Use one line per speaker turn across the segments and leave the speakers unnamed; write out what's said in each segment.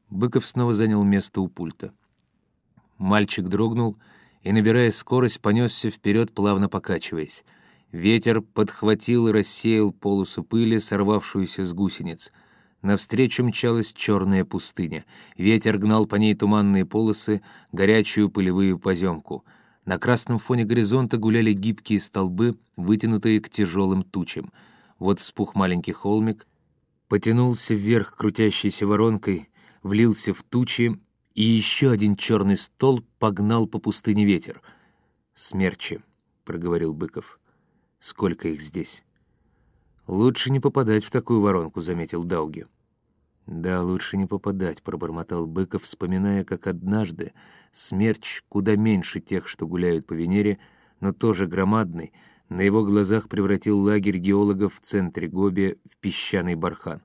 Быков снова занял место у пульта. Мальчик дрогнул и, набирая скорость, понесся вперед, плавно покачиваясь. Ветер подхватил и рассеял полосу пыли, сорвавшуюся с гусениц. Навстречу мчалась черная пустыня. Ветер гнал по ней туманные полосы, горячую пылевую поземку. На красном фоне горизонта гуляли гибкие столбы, вытянутые к тяжелым тучам. Вот вспух маленький холмик, потянулся вверх крутящейся воронкой, влился в тучи, и еще один черный столб погнал по пустыне ветер. «Смерчи», — проговорил Быков. «Сколько их здесь?» «Лучше не попадать в такую воронку», — заметил Дауги. «Да, лучше не попадать», — пробормотал Быков, вспоминая, как однажды смерч, куда меньше тех, что гуляют по Венере, но тоже громадный, на его глазах превратил лагерь геологов в центре Гоби в песчаный бархан.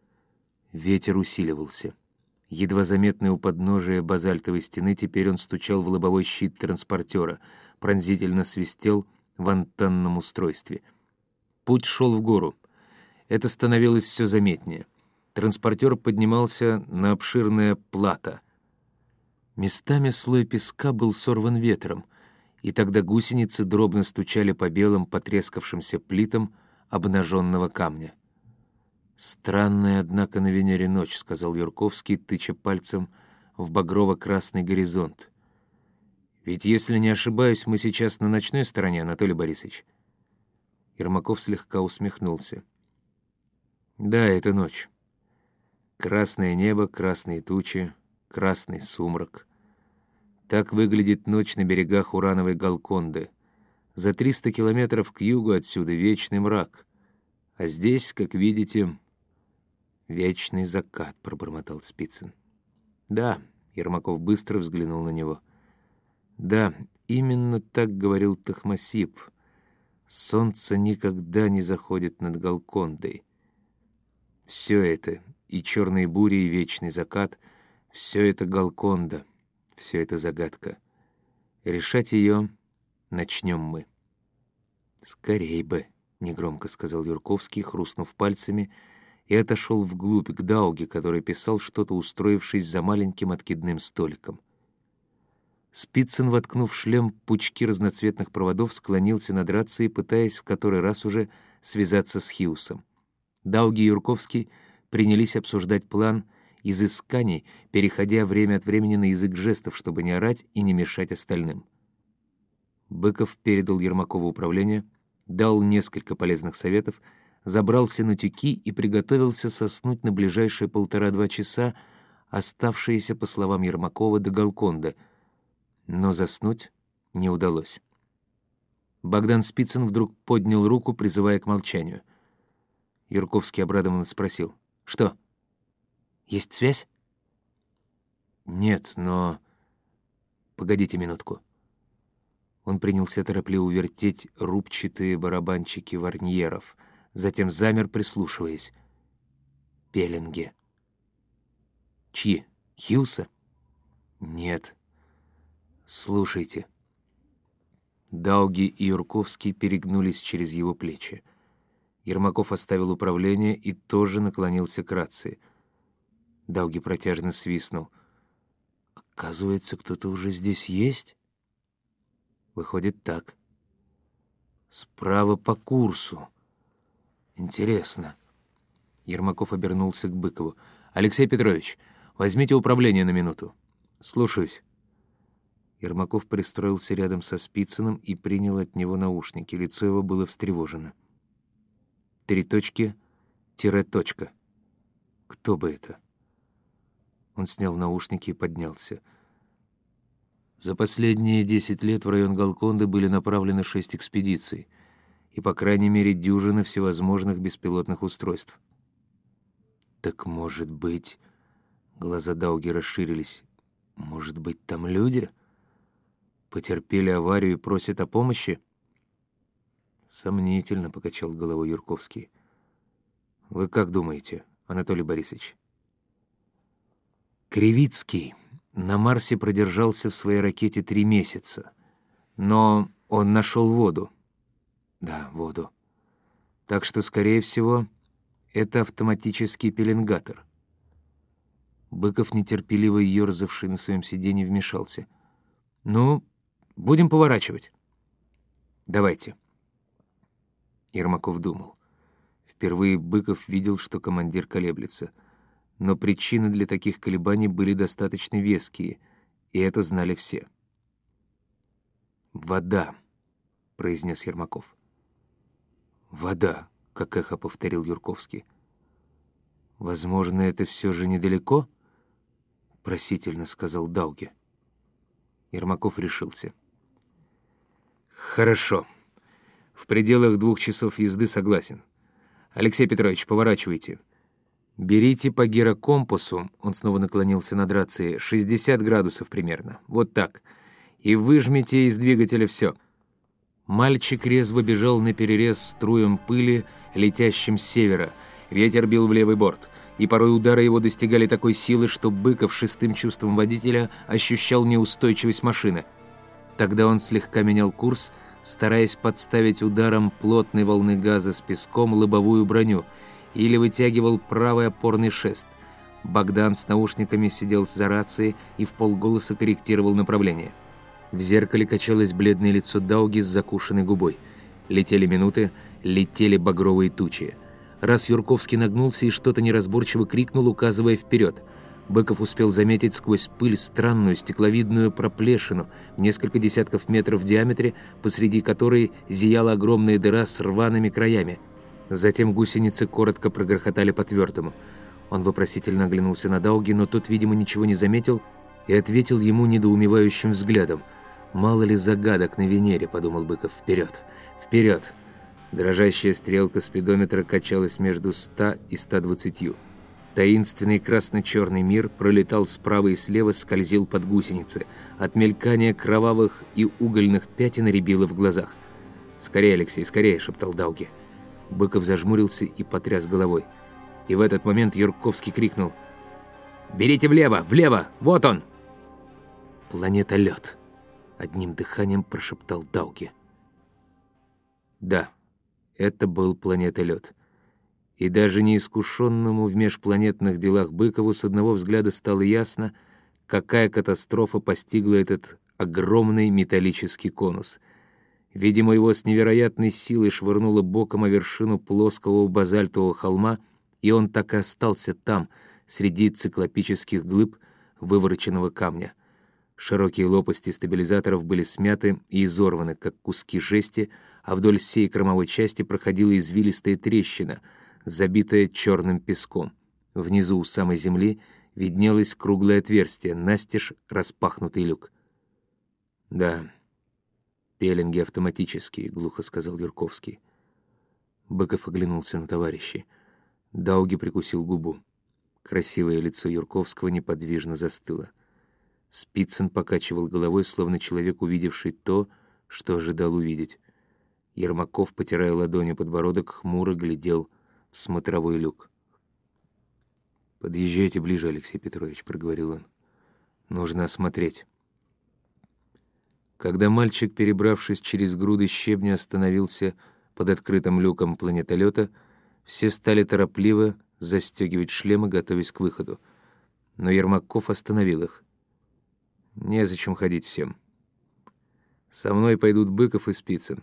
Ветер усиливался. Едва заметный у подножия базальтовой стены, теперь он стучал в лобовой щит транспортера, пронзительно свистел в антенном устройстве. Путь шел в гору. Это становилось все заметнее. Транспортер поднимался на обширное плато. Местами слой песка был сорван ветром, и тогда гусеницы дробно стучали по белым потрескавшимся плитам обнаженного камня. «Странная, однако, на Венере ночь», — сказал Юрковский, тыча пальцем в багрово-красный горизонт. «Ведь, если не ошибаюсь, мы сейчас на ночной стороне, Анатолий Борисович». Ермаков слегка усмехнулся. «Да, это ночь. Красное небо, красные тучи, красный сумрак. Так выглядит ночь на берегах урановой Голконды. За 300 километров к югу отсюда вечный мрак. А здесь, как видите, вечный закат», — пробормотал Спицын. «Да», — Ермаков быстро взглянул на него. «Да, именно так говорил Тохмасип. Солнце никогда не заходит над Голкондой. Все это, и черные бури, и вечный закат, все это Голконда, все это загадка. Решать ее начнем мы». «Скорей бы», — негромко сказал Юрковский, хрустнув пальцами, и отошел вглубь к Дауге, который писал что-то, устроившись за маленьким откидным столиком. Спицын, воткнув в шлем пучки разноцветных проводов, склонился над рацией, пытаясь в который раз уже связаться с Хьюсом. Дауги и Юрковский принялись обсуждать план изысканий, переходя время от времени на язык жестов, чтобы не орать и не мешать остальным. Быков передал Ермакову управление, дал несколько полезных советов, забрался на тюки и приготовился соснуть на ближайшие 1,5-2 часа, оставшиеся, по словам Ермакова, до Голконды, но заснуть не удалось. Богдан Спицын вдруг поднял руку, призывая к молчанию. Юрковский обрадованно спросил: «Что? Есть связь?» «Нет, но...» «Погодите минутку». Он принялся торопливо вертеть рубчатые барабанчики варньеров, затем замер, прислушиваясь. «Пеленги». «Чьи? Хьюса?» «Нет». «Слушайте». Дауги и Юрковский перегнулись через его плечи. Ермаков оставил управление и тоже наклонился к рации. Дауги протяжно свистнул. «Оказывается, кто-то уже здесь есть?» «Выходит, так. Справа по курсу. Интересно». Ермаков обернулся к Быкову. «Алексей Петрович, возьмите управление на минуту». «Слушаюсь». Ермаков пристроился рядом со Спицыным и принял от него наушники. Лицо его было встревожено. 3 точки, тире точка. Кто бы это? Он снял наушники и поднялся. За последние 10 лет в район Голконды были направлены 6 экспедиций и, по крайней мере, дюжина всевозможных беспилотных устройств. «Так, может быть...» Глаза Дауги расширились. «Может быть, там люди? Потерпели аварию и просят о помощи?» «Сомнительно», — покачал головой Юрковский. «Вы как думаете, Анатолий Борисович?» Кривицкий на Марсе продержался в своей ракете 3 месяца, но он нашел воду. Да, воду. Так что, скорее всего, это автоматический пеленгатор. Быков, нетерпеливо ерзавший на своем сиденье, вмешался. «Ну, будем поворачивать». «Давайте». Ермаков думал. Впервые Быков видел, что командир колеблется. Но причины для таких колебаний были достаточно веские, и это знали все. «Вода», — произнес Ермаков. «Вода», — как эхо повторил Юрковский. «Возможно, это все же недалеко?» — просительно сказал Дауге. Ермаков решился. «Хорошо. В пределах 2 часов езды согласен. Алексей Петрович, поворачивайте. Берите по гирокомпасу», — он снова наклонился над рацией, 60 градусов примерно. Вот так. И выжмите из двигателя все. Мальчик резво бежал наперерез струям пыли, летящим с севера. Ветер бил в левый борт, и порой удары его достигали такой силы, что Быков шестым чувством водителя ощущал неустойчивость машины. Тогда он слегка менял курс, стараясь подставить ударом плотной волны газа с песком лобовую броню, или вытягивал правый опорный шест. Богдан с наушниками сидел за рацией и вполголоса корректировал направление. В зеркале качалось бледное лицо Дауги с закушенной губой. Летели минуты, летели багровые тучи. Раз Юрковский нагнулся и что-то неразборчиво крикнул, указывая вперед. Быков успел заметить сквозь пыль странную стекловидную проплешину, несколько десятков метров в диаметре, посреди которой зияла огромная дыра с рваными краями. Затем гусеницы коротко прогрохотали по твердому. Он вопросительно оглянулся на Дауги, но тот, видимо, ничего не заметил и ответил ему недоумевающим взглядом. «Мало ли загадок на Венере», — подумал Быков. «Вперед! Вперед!» Дрожащая стрелка спидометра качалась между 100 и 120. Таинственный красно-черный мир пролетал справа и слева, скользил под гусеницы. От мелькания кровавых и угольных пятен рябило в глазах. «Скорее, Алексей, скорее!» — шептал Дауги. Быков зажмурился и потряс головой. И в этот момент Юрковский крикнул: «Берите влево! Влево! Вот он!» «Планета Лед!» — одним дыханием прошептал Дауги. Да, это был планета Лед. И даже неискушенному в межпланетных делах Быкову с одного взгляда стало ясно, какая катастрофа постигла этот огромный металлический конус. Видимо, его с невероятной силой швырнуло боком о вершину плоского базальтового холма, и он так и остался там, среди циклопических глыб вывороченного камня. Широкие лопасти стабилизаторов были смяты и изорваны, как куски жести, а вдоль всей кормовой части проходила извилистая трещина, забитая черным песком. Внизу, у самой земли, виднелось круглое отверстие, настежь распахнутый люк. «Да, пеленги автоматические», — глухо сказал Юрковский. Быков оглянулся на товарищей. Дауги прикусил губу. Красивое лицо Юрковского неподвижно застыло. Спицын покачивал головой, словно человек, увидевший то, что ожидал увидеть. Ермаков, потирая ладонью подбородок, хмуро глядел в смотровой люк. «Подъезжайте ближе, Алексей Петрович», — проговорил он. «Нужно осмотреть». Когда мальчик, перебравшись через груды щебня, остановился под открытым люком планетолета, все стали торопливо застегивать шлемы, готовясь к выходу. Но Ермаков остановил их. «Незачем ходить всем. Со мной пойдут Быков и Спицын».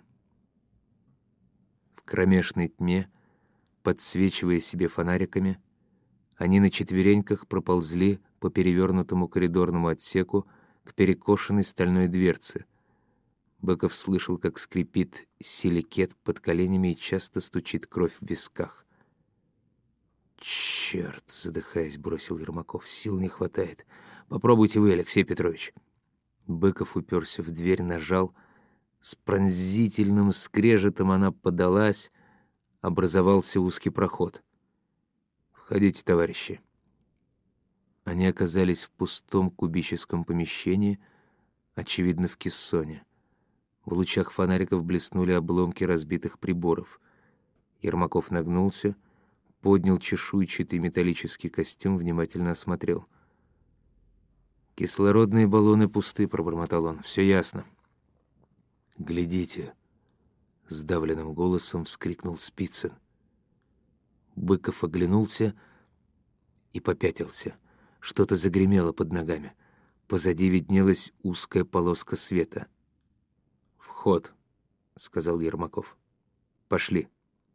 В кромешной тьме, подсвечивая себе фонариками, они на четвереньках проползли по перевернутому коридорному отсеку к перекошенной стальной дверце. Быков слышал, как скрипит силикет под коленями и часто стучит кровь в висках. «Черт!» — задыхаясь, бросил Ермаков. «Сил не хватает. Попробуйте вы, Алексей Петрович». Быков уперся в дверь, нажал. С пронзительным скрежетом она подалась, образовался узкий проход. «Входите, товарищи». Они оказались в пустом кубическом помещении, очевидно, в кессоне. В лучах фонариков блеснули обломки разбитых приборов. Ермаков нагнулся, поднял чешуйчатый металлический костюм, внимательно осмотрел. «Кислородные баллоны пусты», — пробормотал он. «Все ясно». «Глядите!» — сдавленным голосом вскрикнул Спицын. Быков оглянулся и попятился. Что-то загремело под ногами. Позади виднелась узкая полоска света. «Вход», — сказал Ермаков. «Пошли».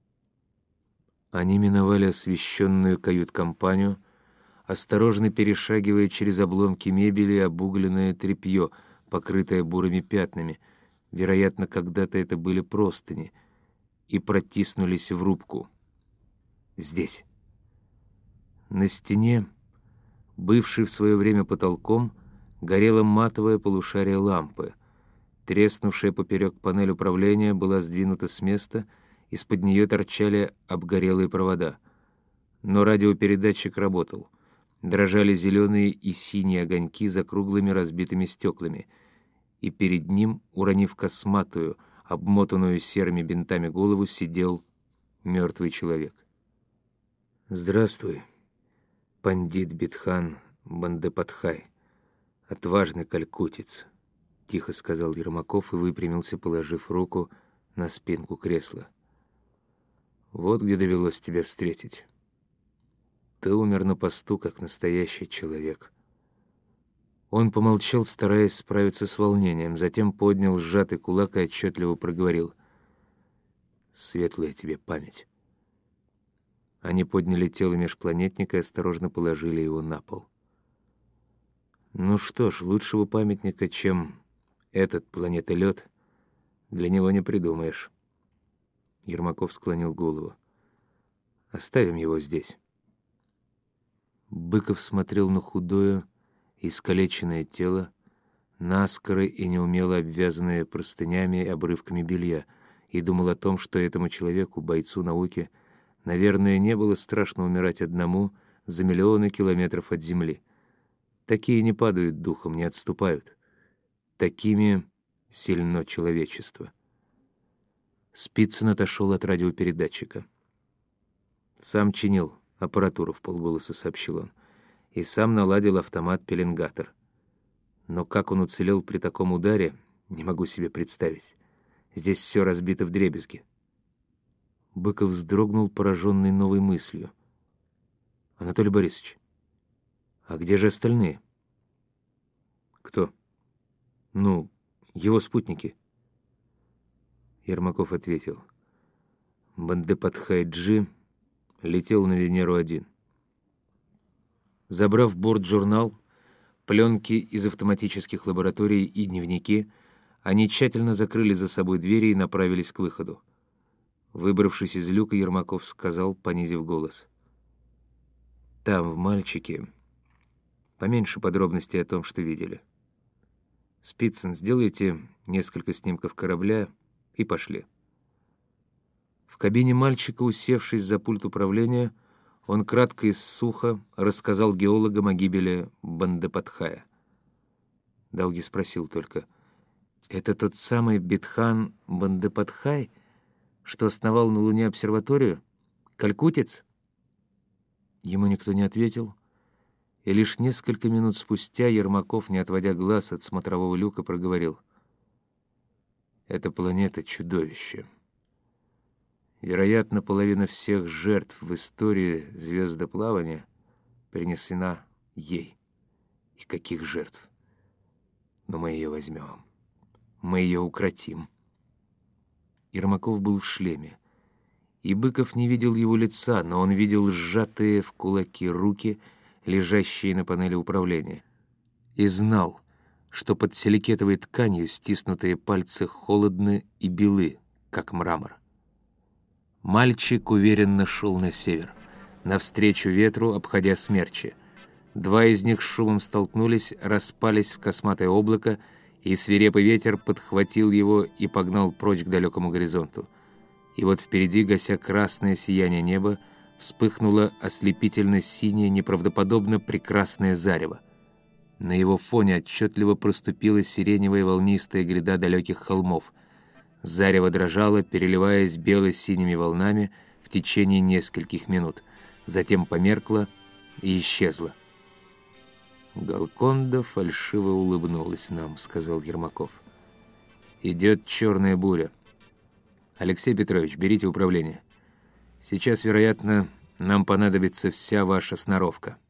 Они миновали освещенную кают-компанию, осторожно перешагивая через обломки мебели и обугленное тряпье, покрытое бурыми пятнами. Вероятно, когда-то это были простыни, и протиснулись в рубку. Здесь. На стене, бывшей в свое время потолком, горело матовое полушарие лампы. Треснувшая поперек панель управления была сдвинута с места, из-под нее торчали обгорелые провода. Но радиопередатчик работал. Дрожали зеленые и синие огоньки за круглыми разбитыми стеклами. И перед ним, уронив косматую, обмотанную серыми бинтами голову, сидел мертвый человек. «Здравствуй, пандит Бидхан Бандепадхай, отважный калькутец», — тихо сказал Ермаков и выпрямился, положив руку на спинку кресла. «Вот где довелось тебя встретить. Ты умер на посту, как настоящий человек». Он помолчал, стараясь справиться с волнением, затем поднял сжатый кулак и отчетливо проговорил: «Светлая тебе память». Они подняли тело межпланетника и осторожно положили его на пол. Ну что ж, лучшего памятника, чем этот планетолет, для него не придумаешь. Ермаков склонил голову. «Оставим его здесь». Быков смотрел на худое, искалеченное тело, наскоро и неумело обвязанное простынями и обрывками белья, и думал о том, что этому человеку, бойцу науки, наверное, не было страшно умирать одному за миллионы километров от Земли. Такие не падают духом, не отступают. Такими сильно человечество. Спицын отошел от радиопередатчика. «Сам чинил аппаратуру», — вполголоса сообщил он, «и сам наладил автомат-пеленгатор. Но как он уцелел при таком ударе, не могу себе представить. Здесь все разбито вдребезги». Быков вздрогнул, пораженный новой мыслью. «Анатолий Борисович, а где же остальные?» «Кто?» «Ну, его спутники». Ермаков ответил: «Бандепадхай-Джи летел на Венеру-1». Забрав бортжурнал, пленки из автоматических лабораторий и дневники, они тщательно закрыли за собой двери и направились к выходу. Выбравшись из люка, Ермаков сказал, понизив голос: «Там, в мальчике, поменьше подробностей о том, что видели. Спицын, сделайте несколько снимков корабля и пошли». В кабине мальчика, усевшись за пульт управления, он кратко и сухо рассказал геологам о гибели Бандепадхая. Дауги спросил только: «Это тот самый Бидхан Бандепадхай, что основал на Луне обсерваторию? Калькутец?» Ему никто не ответил, и лишь несколько минут спустя Ермаков, не отводя глаз от смотрового люка, проговорил: «Эта планета — чудовище. Вероятно, половина всех жертв в истории звездоплавания принесена ей. И каких жертв? Но мы ее возьмем. Мы ее укротим». Ермаков был в шлеме, и Быков не видел его лица, но он видел сжатые в кулаки руки, лежащие на панели управления, и знал, что под силикетовой тканью стиснутые пальцы холодны и белы, как мрамор. Мальчик уверенно шел на север, навстречу ветру, обходя смерчи. Два из них с шумом столкнулись, распались в косматое облако, и свирепый ветер подхватил его и погнал прочь к далекому горизонту. И вот впереди, гася красное сияние неба, вспыхнуло ослепительно синее, неправдоподобно прекрасное зарево. На его фоне отчетливо проступила сиреневая волнистая гряда далеких холмов. Зарево дрожало, переливаясь бело-синими волнами в течение нескольких минут. Затем померкло и исчезло. «Галконда фальшиво улыбнулась нам», — сказал Ермаков. «Идет черная буря. Алексей Петрович, берите управление. Сейчас, вероятно, нам понадобится вся ваша сноровка».